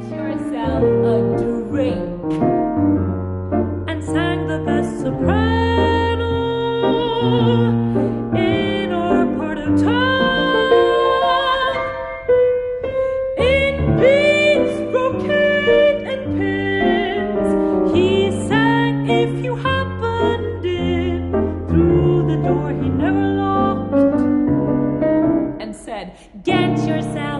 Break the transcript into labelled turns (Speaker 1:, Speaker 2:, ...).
Speaker 1: yourself a drink,
Speaker 2: and sang the best soprano in our part of town. In beads, brocade, and pins, he sang if you happened in. Through the door he never locked,
Speaker 1: and said, "Get yourself